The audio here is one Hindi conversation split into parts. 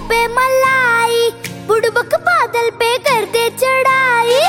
पे मलाई, बुड़बक बादल पे कर दे चढ़ाई।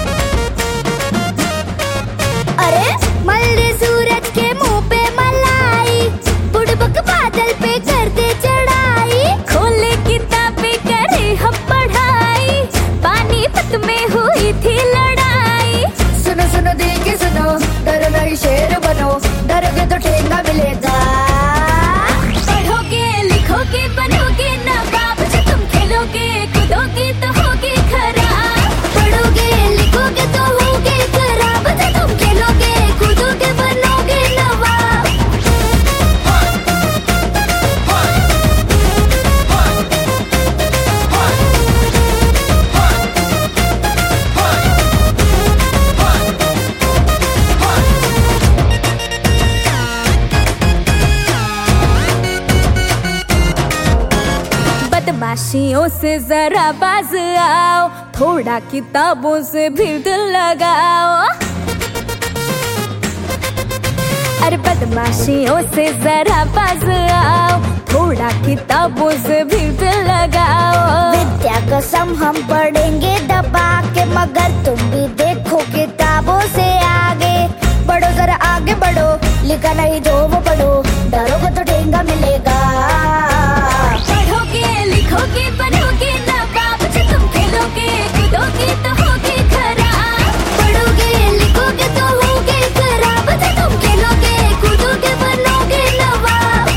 अरे मल दे सूरज के मुंह पे मलाई, बुड़बक बादल पे कर दे चढ़ाई। खोले किताबें करे हम पढ़ाई, पानीपत में हुई थी लड़ाई। सुनो सुनो दिल की सुनो, डरो नहीं शेर बनो, डरोगे तो ठेंगा मिलेगा। पढ़ोगे लिखोगे बनोगे नवाब, जो तुम खेलोगे कूदोगे तो होगे खराब। पढ़ोगे लिखोगे तो होगे खराब, जो तुम खेलोगे कूदोगे बनोगे नवाब। बदमाशियों से जरा बाज आओ, थोड़ा किताबों से भी दिल लगाओ। अरे बदमाशियों से जरा बाज आओ, थोड़ा किताबों से भी दिल लगाओ। विद्या कसम हम पढ़ेंगे दबा के, मगर तुम भी देखो किताबों से आगे बढ़ो, जरा आगे बढ़ो, लिखा नहीं जो वो पढ़ो, डरोगे तो ठेंगा मिलेगा। पढ़ोगे लिखोगे बनोगे नवाब, जो तुम खेलोगे कूदोगे तो होगे खराब। पढ़ोगे लिखोगे तो होगे खराब, जो तुम खेलोगे कूदोगे बनोगे नवाब।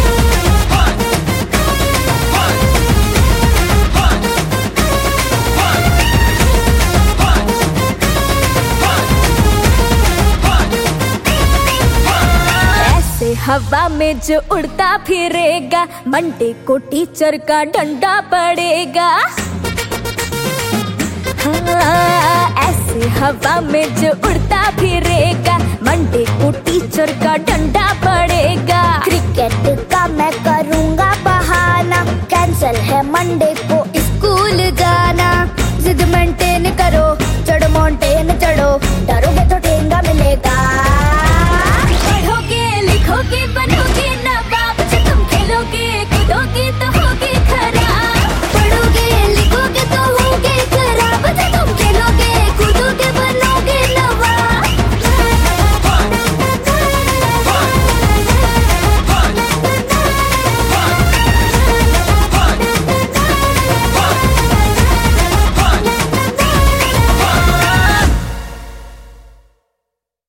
ऐसे हवा में जो उड़ता फिरेगा, मंडे को टीचर का डंडा पड़ेगा। हाँ, ऐसे हवा में जो उड़ता फिरेगा, मंडे को टीचर का डंडा पड़ेगा। क्रिकेट का मैं करूँगा बहाना, कैंसल है मंडे को स्कूल जाना। जिद मेंटेन करो, चढ़ो माउंटेन चढ़ो,